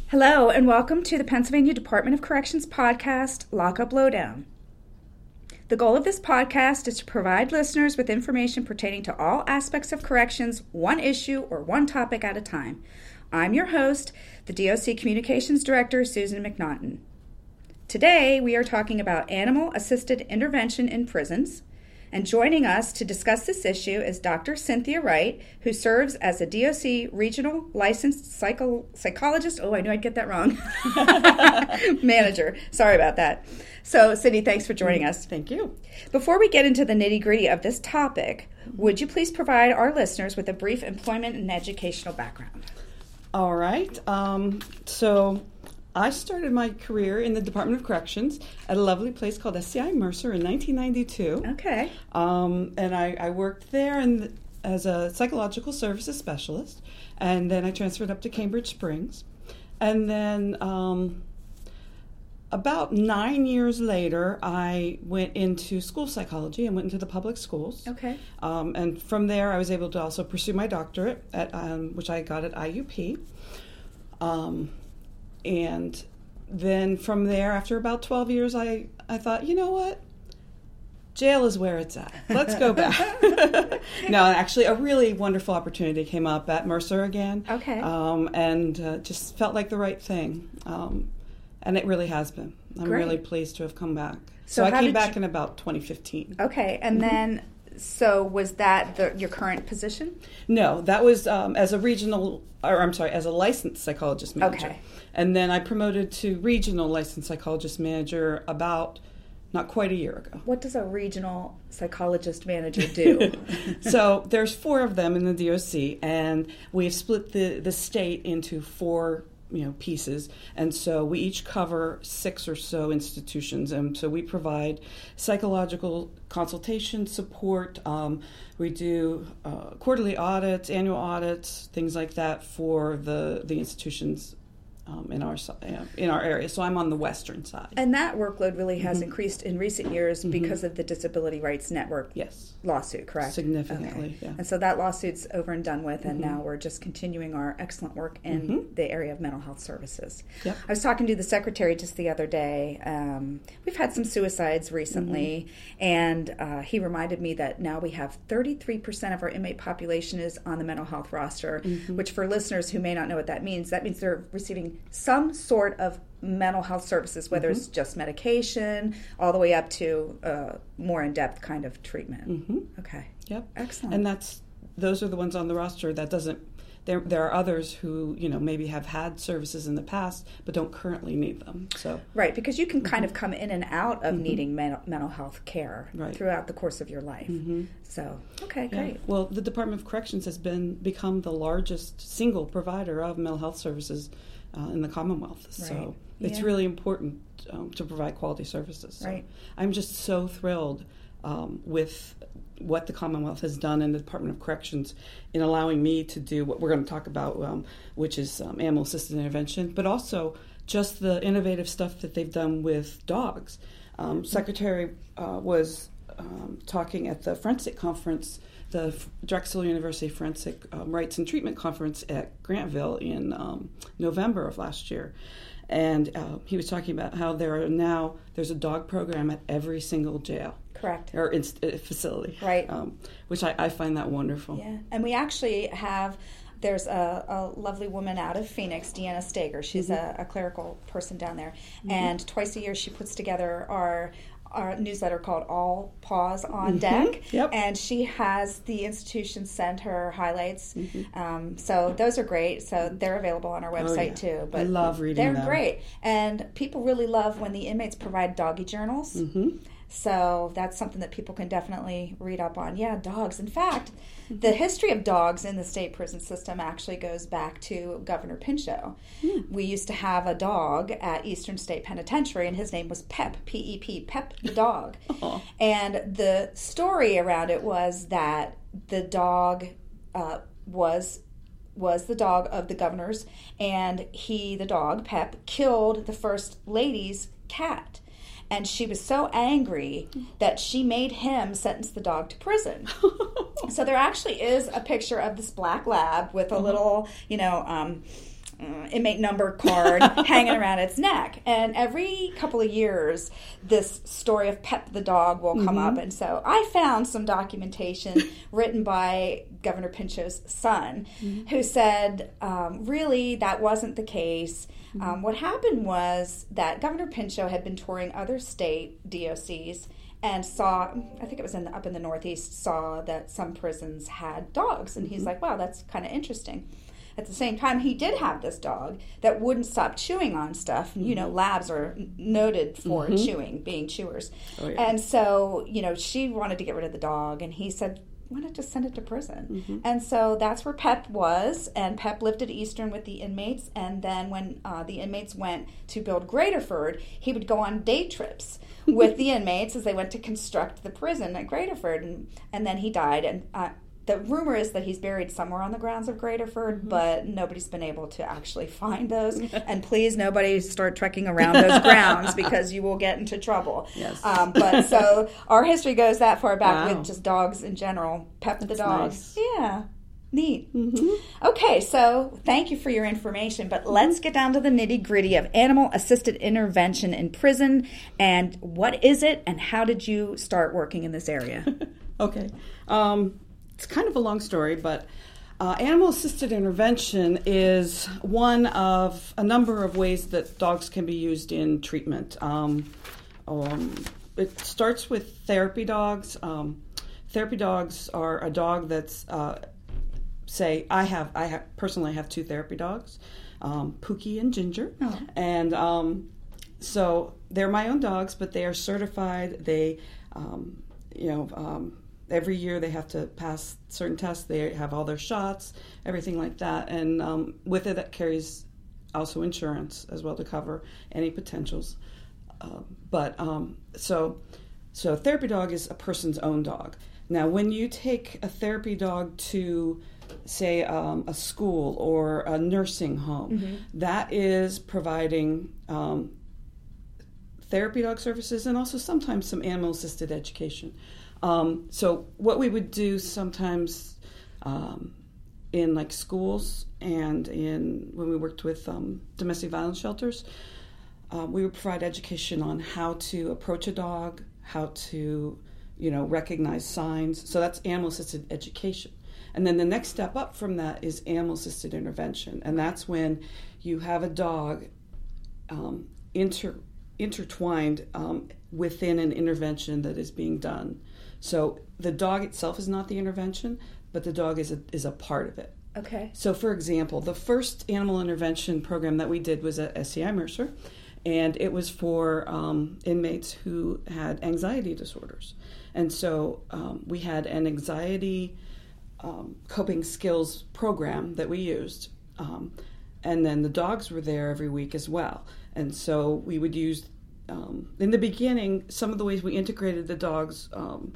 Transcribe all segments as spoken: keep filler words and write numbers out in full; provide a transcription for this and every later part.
Hello, and welcome to the Pennsylvania Department of Corrections podcast, Lockup Lowdown. The goal of this podcast is to provide listeners with information pertaining to all aspects of corrections, one issue or one topic at a time. I'm your host, the D O C Communications Director, Susan McNaughton. Today, we are talking about animal-assisted intervention in prisons. And joining us to discuss this issue is Doctor Cynthia Wright, who serves as a D O C Regional Licensed Psycho- Psychologist. Oh, I knew I'd get that wrong. Manager. Sorry about that. So, Cindy, thanks for joining us. Thank you. Before we get into the nitty-gritty of this topic, would you please provide our listeners with a brief employment and educational background? All right. Um, so... I started my career in the Department of Corrections at a lovely place called S C I Mercer in nineteen ninety-two. Okay. Um, and I, I worked there in, as a psychological services specialist, and then I transferred up to Cambridge Springs. And then um, about nine years later, I went into school psychology and went into the public schools. Okay. Um, and from there, I was able to also pursue my doctorate, at um, which I got at I U P. Um, And then from there, after about twelve years, I, I thought, you know what? Jail is where it's at. Let's go back. No, actually, a really wonderful opportunity came up at Mercer again. Okay. Um, and uh, just felt like the right thing. Um, and it really has been. I'm Great. really pleased to have come back. So So, I how came did back you- in about twenty fifteen. Okay, and Mm-hmm. then, so was that the, your current position? No, that was um, as a regional, or I'm sorry, as a licensed psychologist manager. Okay. And then I promoted to regional licensed psychologist manager about not quite a year ago. What does a regional psychologist manager do? So there's four of them in the D O C, and we've split the, the state into four you know pieces, and so we each cover six or so institutions, and so we provide psychological consultation support. Um, we do uh, quarterly audits, annual audits, things like that for the the institutions um, in our si- uh, in our area. So I'm on the western side. And that workload really has Mm-hmm. increased in recent years Mm-hmm. because of the Disability Rights Network Yes. lawsuit, correct? Significantly, Okay. yeah. And so that lawsuit's over and done with, and Mm-hmm. now we're just continuing our excellent work in Mhm. the area of mental health services. Yep. I was talking to the secretary just the other day. Um, we've had some suicides recently, Mm-hmm. and uh, he reminded me that now we have thirty-three percent of our inmate population is on the mental health roster, Mm-hmm. which for listeners who may not know what that means, that means they're receiving some sort of mental health services, whether Mm-hmm. it's just medication, all the way up to uh, more in-depth kind of treatment. Mm-hmm. Okay. Yep. Excellent. And that's those are the ones on the roster. That doesn't. There there are others who you know maybe have had services in the past but don't currently need them. So Right, because you can kind of come in and out of needing men- mental health care Right. throughout the course of your life. Mhm. So, okay, yeah. great. Well, the Department of Corrections has been become the largest single provider of mental health services uh, in the Commonwealth. Right. So it's Yeah. really important um, to provide quality services. So Right. I'm just so thrilled um, with what the Commonwealth has done in the Department of Corrections in allowing me to do what we're going to talk about, um, which is um, animal-assisted intervention, but also just the innovative stuff that they've done with dogs. Um, Secretary uh, was um, talking at the Forensic Conference, the Drexel University Forensic um, Rights and Treatment Conference at Grantville in um, November of last year. And uh, he was talking about how there are now, there's a dog program at every single jail. Correct. Or inst- uh, facility. Right. Um, which I, I find that wonderful. Yeah, and we actually have, there's a, a lovely woman out of Phoenix, Deanna Stager. She's Mm-hmm. a, a clerical person down there. Mm-hmm. And twice a year she puts together our our newsletter called All Paws on Mm-hmm. Deck. Yep. And she has the institution send her highlights. Mm-hmm. Um, so those are great. So they're available on our website Oh, yeah. too. But I love reading they're them. great. And people really love when the inmates provide doggy journals. Mm-hmm. So that's something that people can definitely read up on. Yeah, dogs. In fact, the history of dogs in the state prison system actually goes back to Governor Pinchot. Mm. We used to have a dog at Eastern State Penitentiary, and his name was Pep, P E P, Pep the dog. Aw. And the story around it was that the dog uh, was was the dog of the governor's, and he, the dog, Pep, killed the first lady's cat. And she was so angry that she made him sentence the dog to prison. So there actually is a picture of this black lab with a little, you know, um, uh, inmate number card hanging around its neck. And every couple of years, this story of Pep the dog will come mm-hmm. up. And so I found some documentation written by Governor Pinchot's son, mm-hmm. who said, um, really, that wasn't the case. Mm-hmm. Um, what happened was that Governor Pinchot had been touring other state D O Cs and saw, I think it was in the, up in the Northeast, saw that some prisons had dogs. And mm-hmm. he's like, wow, that's kind of interesting. At the same time, he did have this dog that wouldn't stop chewing on stuff. Mm-hmm. You know, labs are noted for mm-hmm. chewing, being chewers. Oh, yeah. And so, you know, she wanted to get rid of the dog, and he said, why not just send it to prison? Mm-hmm. And so that's where Pep was, and Pep lived at Eastern with the inmates, and then when uh, the inmates went to build Graterford, he would go on day trips with the inmates as they went to construct the prison at Graterford, and, and then he died, and uh, the rumor is that he's buried somewhere on the grounds of Graterford, mm-hmm. but nobody's been able to actually find those. And please, nobody start trekking around those grounds because you will get into trouble. Yes. Um, but so our history goes that far back wow. with just dogs in general. Pep That's the dog. Nice. Yeah. Neat. Mm-hmm. Okay, so thank you for your information, but let's get down to the nitty-gritty of animal-assisted intervention in prison, and what is it, and how did you start working in this area? Okay. Um, it's kind of a long story, but uh, animal-assisted intervention is one of a number of ways that dogs can be used in treatment. Um, um, it starts with therapy dogs. Um, therapy dogs are a dog that's uh, Say I have I have, personally have two therapy dogs, um, Pookie and Ginger, oh. and um, so they're my own dogs, but they are certified. They, um, you know, um, every year they have to pass certain tests. They have all their shots, everything like that, and um, with it that carries also insurance as well to cover any potentials. Uh, but um, so so a therapy dog is a person's own dog. Now, when you take a therapy dog to say um, a school or a nursing home, mm-hmm. that is providing um, therapy dog services and also sometimes some animal-assisted education. Um, so what we would do sometimes um, in like schools and in when we worked with um, domestic violence shelters, uh, we would provide education on how to approach a dog, how to, you know, recognize signs. So that's animal-assisted education. And then the next step up from that is animal-assisted intervention, and that's when you have a dog um, inter, intertwined um, within an intervention that is being done. So the dog itself is not the intervention, but the dog is a, is a part of it. Okay. So, for example, the first animal intervention program that we did was at S C I Mercer, and it was for um, inmates who had anxiety disorders. And so um, we had an anxiety Um, coping skills program that we used, um, and then the dogs were there every week as well. And so we would use, um, in the beginning, some of the ways we integrated the dogs um,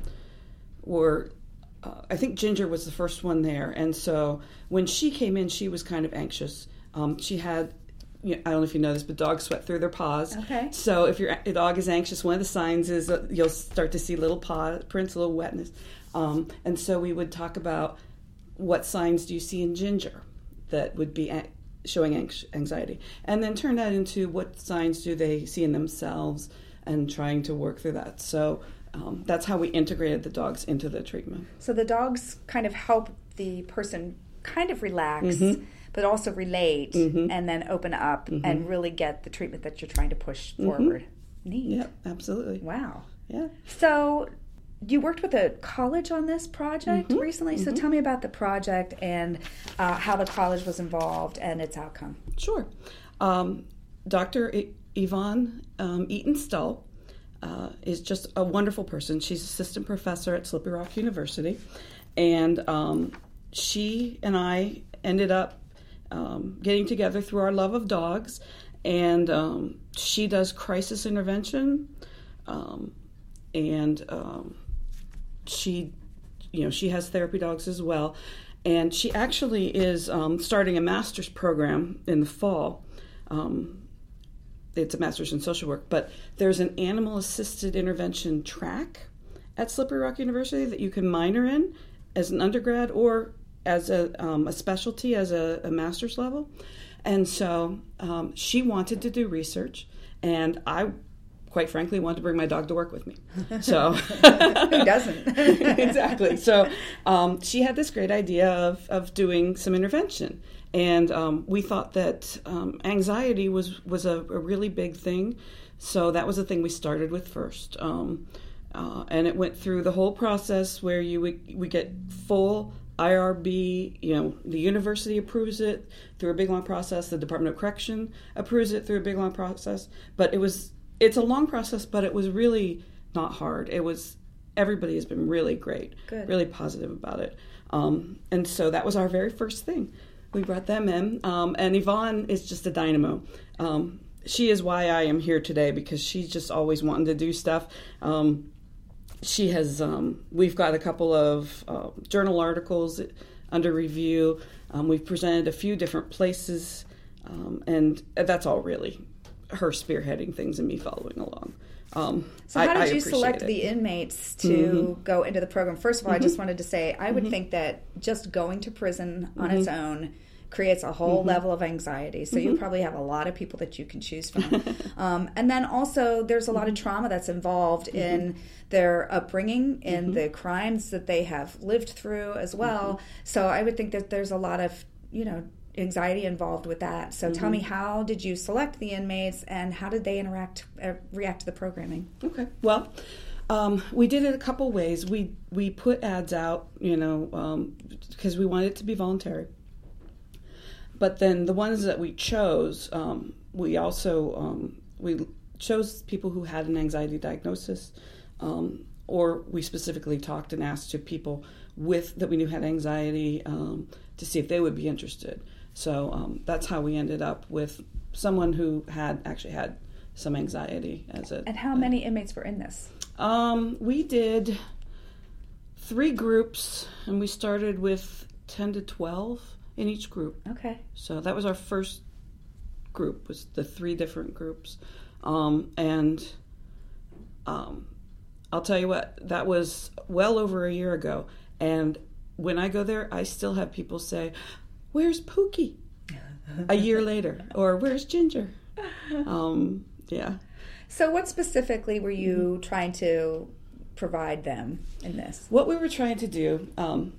were, uh, I think Ginger was the first one there, and so when she came in, she was kind of anxious. Um, she had, you know, I don't know if you know this, but dogs sweat through their paws. Okay. So if your dog is anxious, one of the signs is that you'll start to see little paw prints, a little wetness. Um, and so we would talk about what signs do you see in Ginger that would be a- showing anxiety, and then turn that into what signs do they see in themselves and trying to work through that. So um, that's how we integrated the dogs into the treatment. So the dogs kind of help the person kind of relax, mm-hmm. but also relate, mm-hmm. and then open up mm-hmm. and really get the treatment that you're trying to push mm-hmm. forward. Neat. Yeah, absolutely. Wow. Yeah. So you worked with a college on this project mm-hmm. recently, so mm-hmm. tell me about the project and uh, how the college was involved and its outcome. Sure. Um, Doctor I- Yvonne um, Eaton-Stull uh, is just a wonderful person. She's assistant professor at Slippery Rock University, and um, she and I ended up um, getting together through our love of dogs, and um, she does crisis intervention, um, and um, She, you know, she has therapy dogs as well, and she actually is um, starting a master's program in the fall. Um, it's a master's in social work, but there's an animal-assisted intervention track at Slippery Rock University that you can minor in as an undergrad or as a, um, a specialty, as a, a master's level. And so um, she wanted to do research, and I, quite frankly, wanted to bring my dog to work with me. So who doesn't? Exactly. So um, she had this great idea of, of doing some intervention. And um, we thought that um, anxiety was, was a, a really big thing. So that was the thing we started with first. Um, uh, and it went through the whole process where you would, we get full I R B, you know, the university approves it through a big long process. The Department of Correction approves it through a big long process. But it was, it's a long process, but it was really not hard. It was, everybody has been really great, Good. Really positive about it. Um, and so that was our very first thing. We brought them in, um, and Yvonne is just a dynamo. Um, she is why I am here today, because she's just always wanting to do stuff. Um, she has, um, we've got a couple of uh, journal articles under review. Um, we've presented a few different places, um, and that's all really her spearheading things and me following along. Um, so how I, did I you select it. the inmates to mm-hmm. go into the program? First of all, mm-hmm. I just wanted to say, I would mm-hmm. think that just going to prison on mm-hmm. its own creates a whole mm-hmm. level of anxiety. So mm-hmm. you probably have a lot of people that you can choose from. um, and then also there's a lot of trauma that's involved mm-hmm. in their upbringing, in mm-hmm. the crimes that they have lived through as well. Mm-hmm. So I would think that there's a lot of, you know, anxiety involved with that. So mm-hmm. tell me, how did you select the inmates, and how did they interact, uh, react to the programming? Okay. Well, um, we did it a couple ways. We we put ads out, you know, um, because we wanted it to be voluntary. But then the ones that we chose, um, we also um, we chose people who had an anxiety diagnosis, um, or we specifically talked and asked to people with that we knew had anxiety um, to see if they would be interested. So um, that's how we ended up with someone who had actually had some anxiety as a. And how many inmates were in this? Um, we did three groups, and we started with ten to twelve in each group. Okay. So that was our first group, was the three different groups. Um, and um, I'll tell you what, that was well over a year ago. And when I go there, I still have people say, "Where's Pookie?" a year later, or "Where's Ginger?" Um, yeah. So what specifically were you mm-hmm. trying to provide them in this? What we were trying to do um,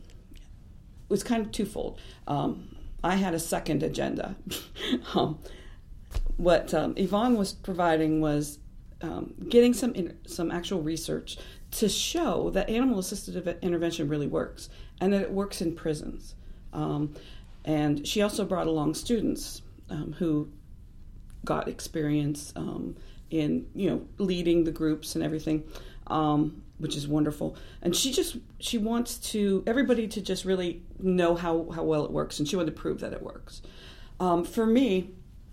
was kind of twofold. Um, I had a second agenda. um, what um, Yvonne was providing was um, getting some in, some actual research to show that animal-assisted intervention really works, and that it works in prisons. Um, and she also brought along students um, who got experience um, in, you know, leading the groups and everything, um, which is wonderful. And she just, she wants to, everybody to just really know how, how well it works, and she wanted to prove that it works. Um, for me,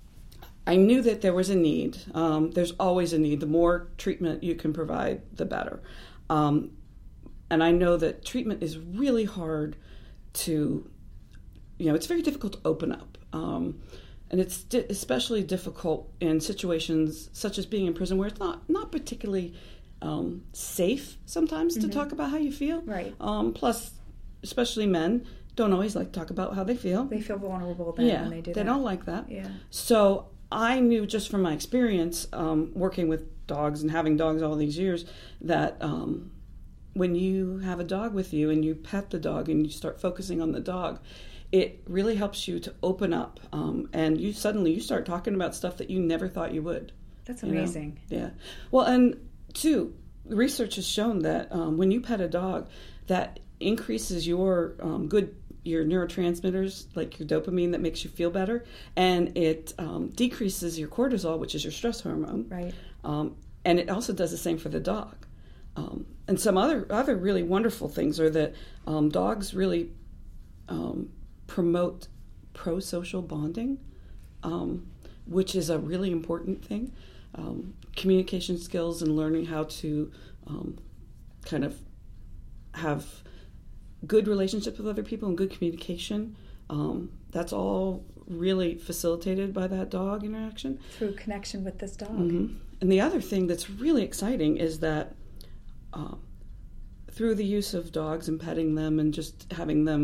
I knew that there was a need. Um, there's always a need. The more treatment you can provide, the better. Um, and I know that treatment is really hard to, you know, it's very difficult to open up. Um, and it's di- especially difficult in situations such as being in prison, where it's not, not particularly um, safe sometimes mm-hmm. to talk about how you feel. Right. Um, plus, especially men don't always like to talk about how they feel. They feel vulnerable then yeah, when they do they that. don't like that. Yeah. So I knew just from my experience um, working with dogs and having dogs all these years that um, when you have a dog with you and you pet the dog and you start focusing on the dog, it really helps you to open up, um, and you suddenly you start talking about stuff that you never thought you would. That's amazing. You know? Yeah. Well, and two, research has shown that um, when you pet a dog, that increases your um, good your neurotransmitters, like your dopamine that makes you feel better, and it um, decreases your cortisol, which is your stress hormone. Right. Um, and it also does the same for the dog. Um, and some other other really wonderful things are that um, dogs really um, promote pro-social bonding, um, which is a really important thing. Um, communication skills and learning how to um, kind of have good relationships with other people and good communication. Um, that's all really facilitated by that dog interaction. Through connection with this dog. Mm-hmm. And the other thing that's really exciting is that um, through the use of dogs and petting them and just having them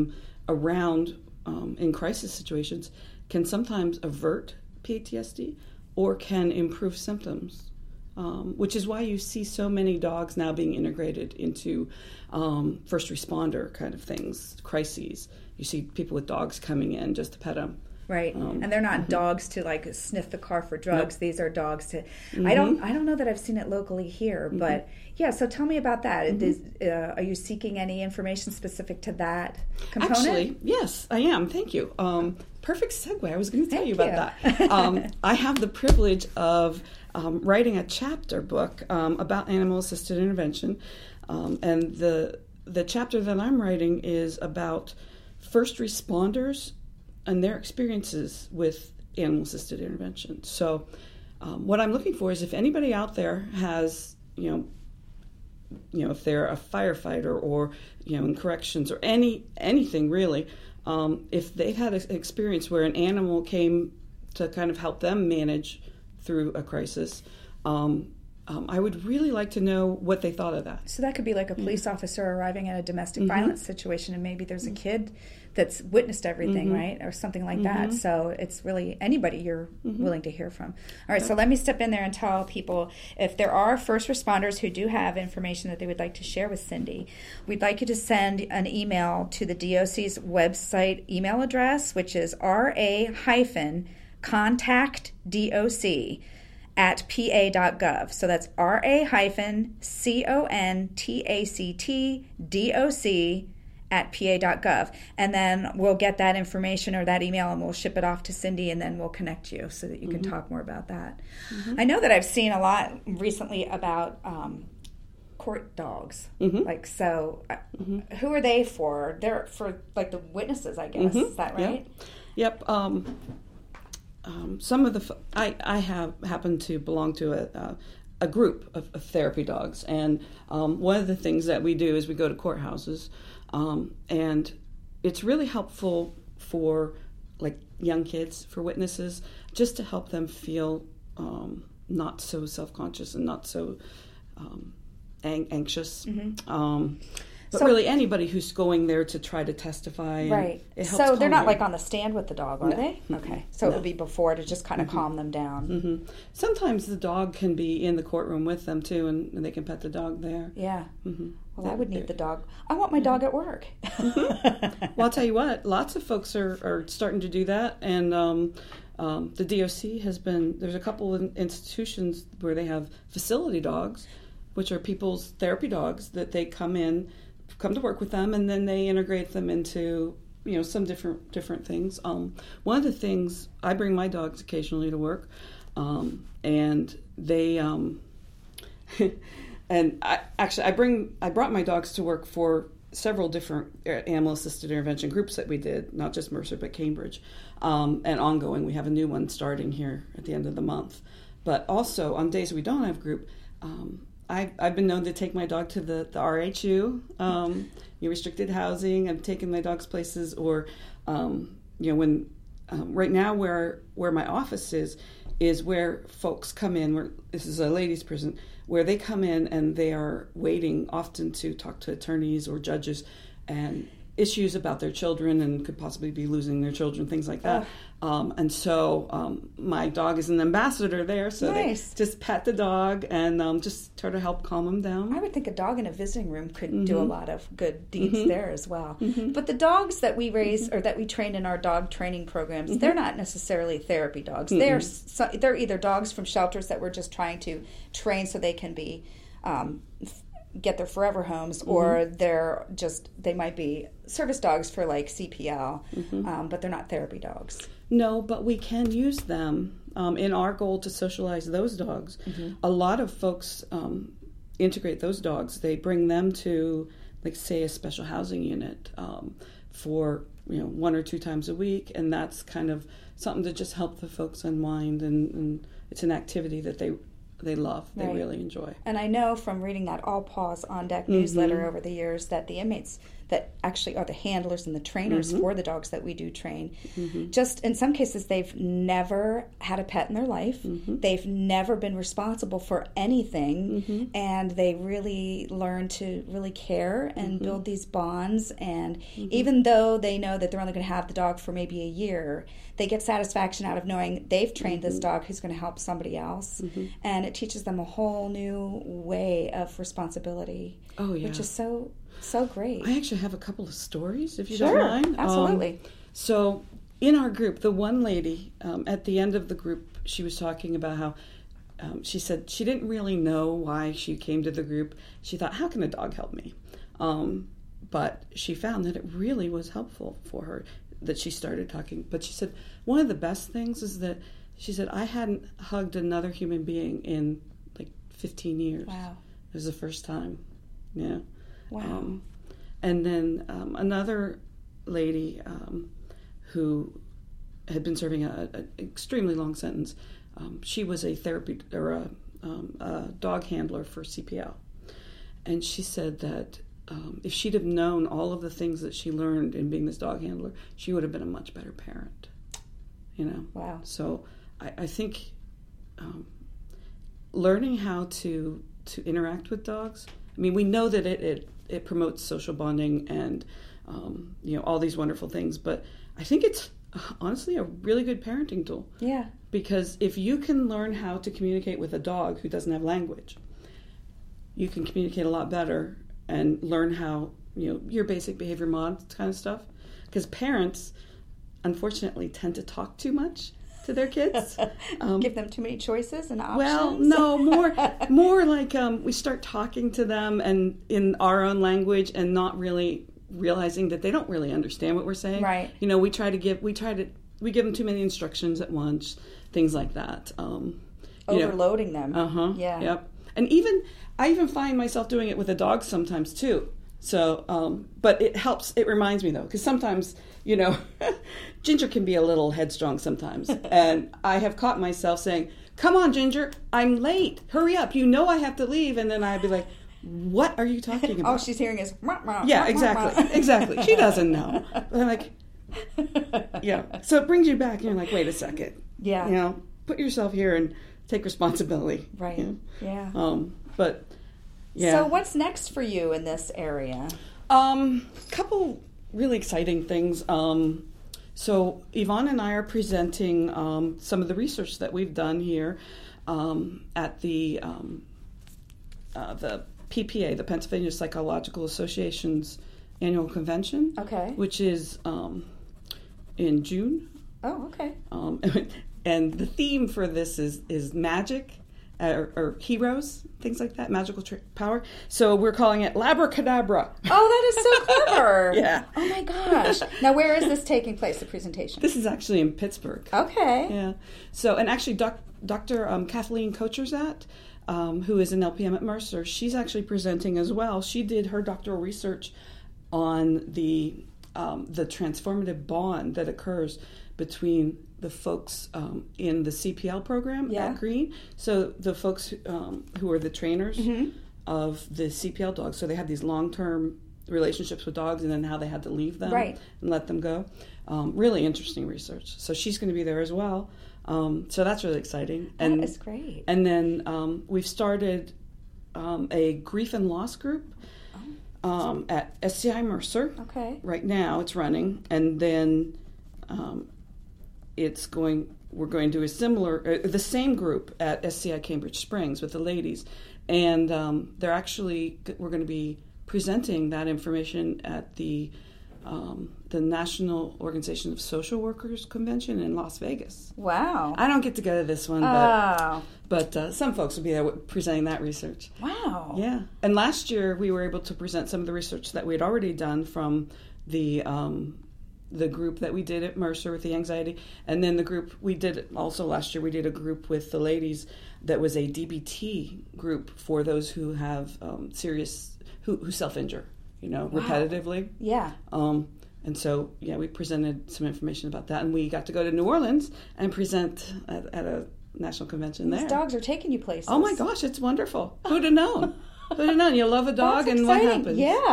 around um, in crisis situations can sometimes avert P T S D or can improve symptoms, um, which is why you see so many dogs now being integrated into um, first responder kind of things, crises. You see people with dogs coming in just to pet them. Right, um, and they're not mm-hmm. dogs to like sniff the car for drugs. Nope. These are dogs to. Mm-hmm. I don't. I don't know that I've seen it locally here, mm-hmm. but yeah. So tell me about that. Mm-hmm. Is, uh, are you seeking any information specific to that component? Actually, yes, I am. Thank you. Um, perfect segue. I was going to tell Thank you about you. that. um, I have the privilege of um, writing a chapter book um, about animal-assisted intervention, um, and the the chapter that I'm writing is about first responders and their experiences with animal-assisted intervention. So um, what I'm looking for is if anybody out there has, you know, you know, if they're a firefighter or, you know, in corrections or any anything really, um, if they've had an experience where an animal came to kind of help them manage through a crisis, um, um, I would really like to know what they thought of that. So that could be like a police yeah. officer arriving at a domestic mm-hmm. violence situation, and maybe there's a kid that's witnessed everything, mm-hmm. right? Or something like mm-hmm. that. So it's really anybody you're mm-hmm. willing to hear from. All right, yep. So let me step in there and tell people, if there are first responders who do have information that they would like to share with Cindy, we'd like you to send an email to the D O C's website email address, which is R A hyphen contact D O C at P A dot gov. So that's R A hyphen C O N T A C T D O C at P A dot gov. And then we'll get that information or that email and we'll ship it off to Cindy, and then we'll connect you so that you can mm-hmm. talk more about that. Mm-hmm. I know that I've seen a lot recently about um, court dogs. Mm-hmm. Like, so mm-hmm. who are they for? They're for like the witnesses, I guess. Mm-hmm. Is that right? Yep. yep. Um, um, some of the, I, I have happened to belong to a, uh, a group of, of therapy dogs. And um, one of the things that we do is we go to courthouses. Um, and it's really helpful for like young kids, for witnesses, just to help them feel um, not so self-conscious and not so um, ang- anxious. Mm-hmm. Um, but so, really anybody who's going there to try to testify. And right. It helps so they're not them. like on the stand with the dog, are no. they? Okay. So no. it would be before to just kind of mm-hmm. calm them down. Mm-hmm. Sometimes the dog can be in the courtroom with them too, and, and they can pet the dog there. Yeah. Mm-hmm. Well, I would need the dog. I want my dog at work. Mm-hmm. Well, I'll tell you what, lots of folks are, are starting to do that. And um, um, the D O C has been, there's a couple of institutions where they have facility dogs, which are people's therapy dogs that they come in, come to work with them, and then they integrate them into, you know, some different different things. Um, one of the things, I bring my dogs occasionally to work, um, and they... Um, And I, actually, I bring I brought my dogs to work for several different animal-assisted intervention groups that we did, not just Mercer, but Cambridge, um, and ongoing. We have a new one starting here at the end of the month. But also, on days we don't have group, um, I, I've been known to take my dog to the, the R H U, um, you know, restricted housing. I've taken my dogs places, or, um, you know, when um, right now where where my office is, is where folks come in, where this is a ladies' prison, where they come in and they are waiting often to talk to attorneys or judges and issues about their children and could possibly be losing their children, things like that. Oh. Um, and so um, my dog is an ambassador there, so nice. They just pet the dog and um, just try to help calm them down. I would think a dog in a visiting room could mm-hmm. do a lot of good deeds mm-hmm. there as well. Mm-hmm. But the dogs that we raise or that we train in our dog training programs, mm-hmm. they're not necessarily therapy dogs. Mm-hmm. They're so, they're either dogs from shelters that we're just trying to train so they can be um, get their forever homes, mm-hmm. or they're just they might be service dogs for like C P L, mm-hmm. um, but they're not therapy dogs. No, but we can use them um, in our goal to socialize those dogs. Mm-hmm. A lot of folks um, integrate those dogs. They bring them to, like, say, a special housing unit um, for you know one or two times a week, and that's kind of something to just help the folks unwind, and, and it's an activity that they they love, they right. really enjoy. And I know from reading that All Paws on Deck mm-hmm. newsletter over the years that the inmates, that actually are the handlers and the trainers Mm-hmm. for the dogs that we do train. Mm-hmm. Just in some cases, they've never had a pet in their life. Mm-hmm. They've never been responsible for anything, Mm-hmm. and they really learn to really care and Mm-hmm. build these bonds. And even though they know that they're only going to have the dog for maybe a year, they get satisfaction out of knowing they've trained Mm-hmm. this dog who's going to help somebody else. Mm-hmm. And it teaches them a whole new way of responsibility, Oh, yeah. which is so, so great. I actually have a couple of stories, if you Sure, don't mind. absolutely. Um, so in our group, the one lady, um, at the end of the group, she was talking about how um, she said she didn't really know why she came to the group. She thought, how can a dog help me? Um, but she found that it really was helpful for her, that she started talking. But she said one of the best things is that she said, I hadn't hugged another human being in like fifteen years. Wow. It was the first time. Yeah. Wow. Um, and then um, another lady um, who had been serving an extremely long sentence, um, she was a therapy or a, um, a dog handler for C P L. And she said that um, if she'd have known all of the things that she learned in being this dog handler, she would have been a much better parent. You know? Wow. So I, I think um, learning how to, to interact with dogs, I mean, we know that it, it, it promotes social bonding and, um, you know, all these wonderful things, but I think it's honestly a really good parenting tool. Yeah. Because if you can learn how to communicate with a dog who doesn't have language, you can communicate a lot better and learn how, you know, your basic behavior mod kind of stuff. Because parents, unfortunately, tend to talk too much to their kids. Um, Give them too many choices and options. well, no, more more like um, we start talking to them and in our own language and not really realizing that they don't really understand what we're saying. Right. You know, we try to give we try to we give them too many instructions at once, things like that. Um, you know. Overloading them. Uh huh. Yeah. Yep. And even I even find myself doing it with a dog sometimes too. So, um, but it helps. It reminds me though, because sometimes, you know, Ginger can be a little headstrong sometimes, and I have caught myself saying, "Come on, Ginger, I'm late. Hurry up! You know I have to leave." And then I'd be like, "What are you talking about?" All she's hearing is "Rah, rah, yeah, rah, exactly, rah." exactly. She doesn't know. But I'm like, yeah. So it brings you back, and you're like, "Wait a second. Yeah. You know, put yourself here and take responsibility." Right. You know? Yeah. Um, but yeah. So what's next for you in this area? Um, couple really exciting things. Um, so Yvonne and I are presenting um, some of the research that we've done here um, at the um, uh, the P P A, the Pennsylvania Psychological Association's annual convention. Okay. Which is um, in June. Oh, okay. Um, and the theme for this is is magic. Or, or heroes, things like that, magical tr- power. So we're calling it Labracadabra. Oh, that is so clever. Yeah. Oh my gosh. Now, where is this taking place, the presentation? This is actually in Pittsburgh. Okay. Yeah. So, and actually, doc, Doctor Um, Kathleen Kocherzat, um, who is an L P M at Mercer, she's actually presenting as well. She did her doctoral research on the um, the transformative bond that occurs between the folks um, in the C P L program Yeah. at Green. So the folks um, who are the trainers Mhm. of the C P L dogs. So they have these long-term relationships with dogs and then how they had to leave them Right. and let them go. Um, really interesting research. So she's going to be there as well. Um, so that's really exciting. And, That is great. And then um, we've started um, a grief and loss group um, at S C I Mercer. Okay. Right now it's running. And then um, it's going, we're going to do a similar, uh, the same group at S C I Cambridge Springs with the ladies. And um, they're actually, we're going to be presenting that information at the um, the National Organization of Social Workers Convention in Las Vegas. Wow. I don't get to go to this one, but Oh. but uh, some folks will be there presenting that research. Wow. Yeah. And last year we were able to present some of the research that we had already done from the um, the group that we did at Mercer with the anxiety, and then the group we did also last year. We did a group with the ladies that was a D B T group for those who have um, serious who, who self-injure, you know, Wow. repetitively. Yeah. Um, and so, yeah, we presented some information about that, and we got to go to New Orleans and present at, at a national convention These there. dogs are taking you places. Oh my gosh, it's wonderful! Who'd have known? Who'd have known? You love a dog, That's and what exciting. happens? Yeah.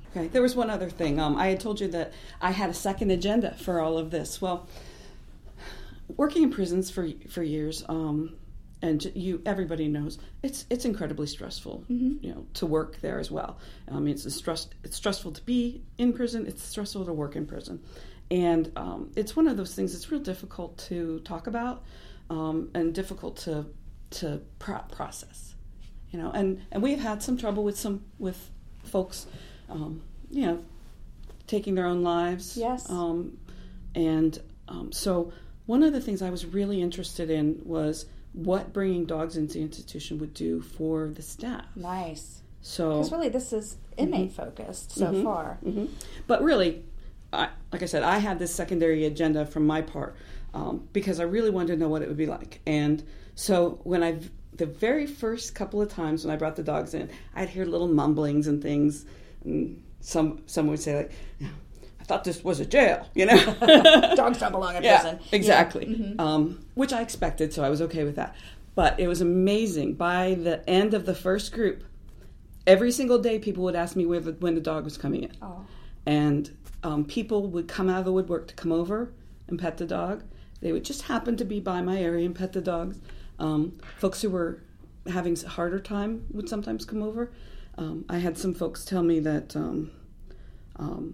Okay, there was one other thing. Um, I had told you that I had a second agenda for all of this. Well, working in prisons for for years, um, and you everybody knows it's it's incredibly stressful. Mm-hmm. You know, to work there as well. I mean, it's a stress. It's stressful to be in prison. It's stressful to work in prison, and um, it's one of those things that's real difficult to talk about, um, and difficult to to pro- process. You know, and, and we've had some trouble with some with folks. Um, you know, taking their own lives. Yes. Um, and um, so one of the things I was really interested in was what bringing dogs into the institution would do for the staff. Nice. So, because really this is inmate mm-hmm. focused so mm-hmm. far. Mm-hmm. But really, I, like I said, I had this secondary agenda from my part um, because I really wanted to know what it would be like. And so when I, the very first couple of times when I brought the dogs in, I'd hear little mumblings and things. And some someone would say, like, I thought this was a jail, you know? Dogs don't belong in yeah, prison. Exactly. Yeah. Mm-hmm. Um, which I expected, so I was okay with that. But it was amazing. By the end of the first group, every single day people would ask me where the, when the dog was coming in. Oh. And um, people would come out of the woodwork to come over and pet the dog. They would just happen to be by my area and pet the dogs. Um, folks who were having a harder time would sometimes come over. Um, I had some folks tell me that um, um,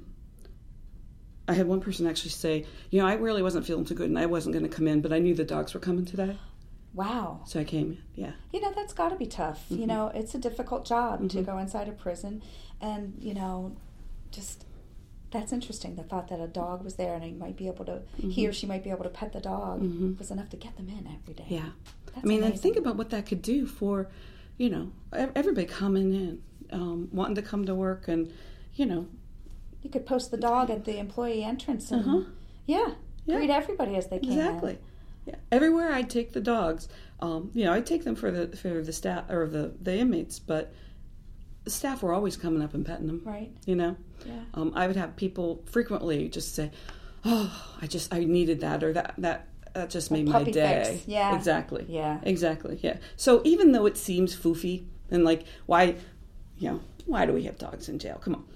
I had one person actually say, you know, I really wasn't feeling too good and I wasn't going to come in, but I knew the dogs were coming today. Wow. So I came in, yeah. You know, that's got to be tough. Mm-hmm. You know, it's a difficult job mm-hmm. to go inside a prison and, you know, just that's interesting. The thought that a dog was there and he might be able to, mm-hmm. he or she might be able to pet the dog mm-hmm. was enough to get them in every day. Yeah. That's I mean, amazing. and think about what that could do for, you know, everybody coming in. Um, wanting to come to work and, you know. You could post the dog at the employee entrance and, uh-huh. yeah, yeah, greet everybody as they came exactly. in. Yeah. Everywhere I'd take the dogs, um, you know, I'd take them for the for the staff or the, the inmates, but the staff were always coming up and petting them. Right. You know? Yeah. Um, I would have people frequently just say, oh, I just, I needed that or that, that, that just made my day. Fix. Yeah. Exactly. Yeah. Exactly. Yeah. So even though it seems foofy and like, why, you know, why do we have dogs in jail? Come on.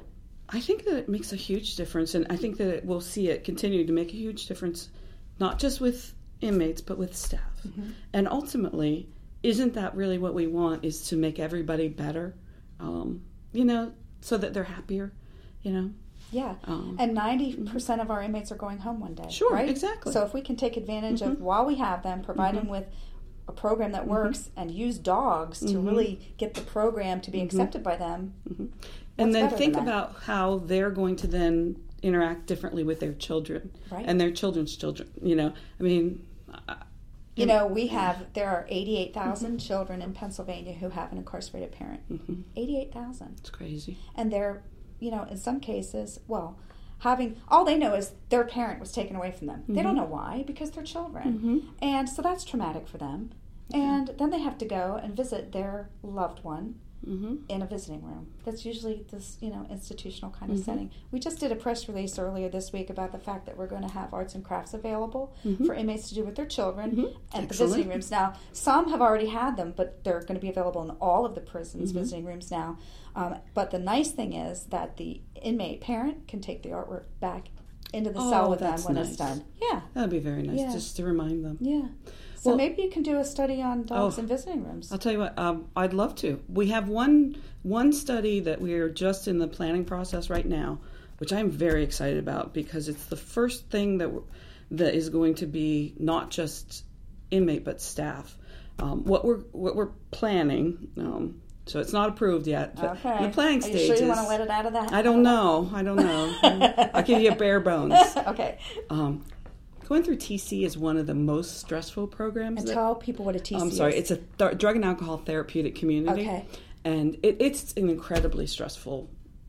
I think that it makes a huge difference, and I think that it, we'll see it continue to make a huge difference, not just with inmates, but with staff. Mm-hmm. And ultimately, isn't that really what we want, is to make everybody better, um, you know, so that they're happier, you know? Yeah, um, and ninety percent of our inmates are going home one day. Sure, right? Exactly. So if we can take advantage mm-hmm. of, while we have them, provide mm-hmm. them with a program that works mm-hmm. and use dogs to mm-hmm. really get the program to be mm-hmm. accepted by them. Mm-hmm. And then think about how they're going to then interact differently with their children right. and their children's children. You know, I mean... I, you know, we have, there are eighty-eight thousand mm-hmm. children in Pennsylvania who have an incarcerated parent. Mm-hmm. eighty-eight thousand. It's crazy. And they're, you know, in some cases, well... having all they know is their parent was taken away from them. Mm-hmm. They don't know why, because they're children. Mm-hmm. And so that's traumatic for them. Mm-hmm. And then they have to go and visit their loved one mm-hmm. in a visiting room. That's usually this, you know, institutional kind of mm-hmm. setting. We just did a press release earlier this week about the fact that we're going to have arts and crafts available mm-hmm. for inmates to do with their children mm-hmm. at the visiting rooms. Now, some have already had them, but they're going to be available in all of the prisons' mm-hmm. visiting rooms now. Um, but the nice thing is that the inmate parent can take the artwork back into the oh, cell with them when nice. it's done. Yeah. That'd be very nice, yeah. just to remind them. Yeah. So well, maybe you can do a study on dogs oh, in visiting rooms. I'll tell you what, um, I'd love to. We have one one study that we're just in the planning process right now, which I'm very excited about because it's the first thing that we're, that is going to be not just inmate but staff. Um, what we're what we're planning. Um, So it's not approved yet. But okay. In the planning Are you stages. sure you want to let it out of that? I don't know. I don't know. I'll give you a bare bones. Okay. Um, going through T C is one of the most stressful programs. And that, tell people what a T C I'm is. sorry. It's a th- drug and alcohol therapeutic community. Okay. And it, it's an incredibly stressful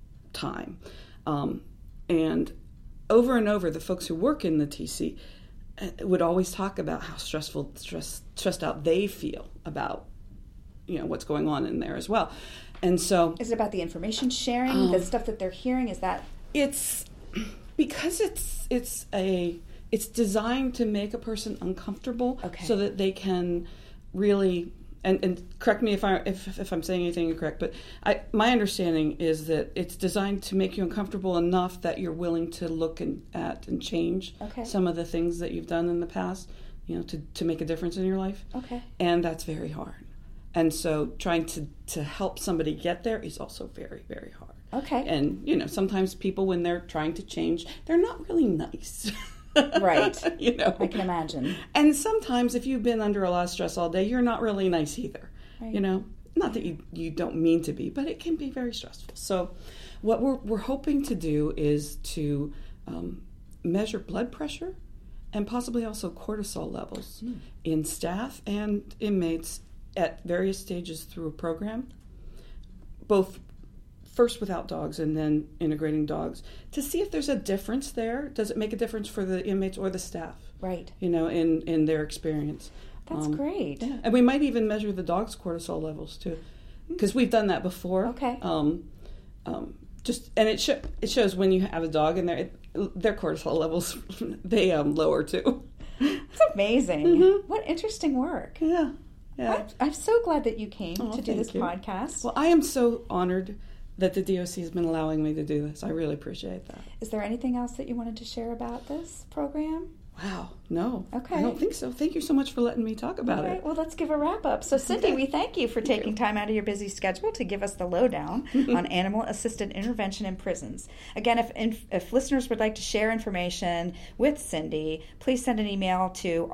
time. Um, and over and over, the folks who work in the T C would always talk about how stressful, stress, stressed out they feel about you know what's going on in there as well. And so is it about the information sharing, um, the stuff that they're hearing? Is that it's because it's it's a it's designed to make a person uncomfortable, okay. so that they can really and, and correct me if I if, if I'm saying anything incorrect, but I, my understanding is that it's designed to make you uncomfortable enough that you're willing to look and, at and change Okay. some of the things that you've done in the past, you know, to, to make a difference in your life. Okay. And that's very hard. And so trying to, to help somebody get there is also very, very hard. Okay. And, you know, sometimes people, when they're trying to change, they're not really nice. Right. You know? I can imagine. And sometimes if you've been under a lot of stress all day, you're not really nice either. Right. You know? Not that you, you don't mean to be, but it can be very stressful. So what we're, we're hoping to do is to um, measure blood pressure and possibly also cortisol levels mm. in staff and inmates at various stages through a program, both first without dogs and then integrating dogs, to see if there's a difference there. Does it make a difference for the inmates or the staff? Right. You know, in, in their experience. That's um, great. Yeah. And we might even measure the dog's cortisol levels too, because we've done that before. Okay. Um, um, just and it sh- it shows when you have a dog in there, it, their cortisol levels they um, lower too. It's amazing. Mm-hmm. What interesting work. Yeah. Yeah. I'm, I'm so glad that you came oh, to do this you. podcast. Well, I am so honored that the D O C has been allowing me to do this. I really appreciate that. Is there anything else that you wanted to share about this program? Wow, no. Okay. I don't think so. Thank you so much for letting me talk about All right, it. well, let's give a wrap up. So, Cindy, we thank you for taking time out of your busy schedule to give us the lowdown on animal-assisted intervention in prisons. Again, if, if listeners would like to share information with Cindy, please send an email to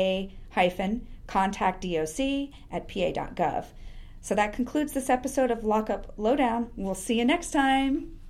ra-contactdoc at p a dot gov. So that concludes this episode of Lockup Lowdown. We'll see you next time.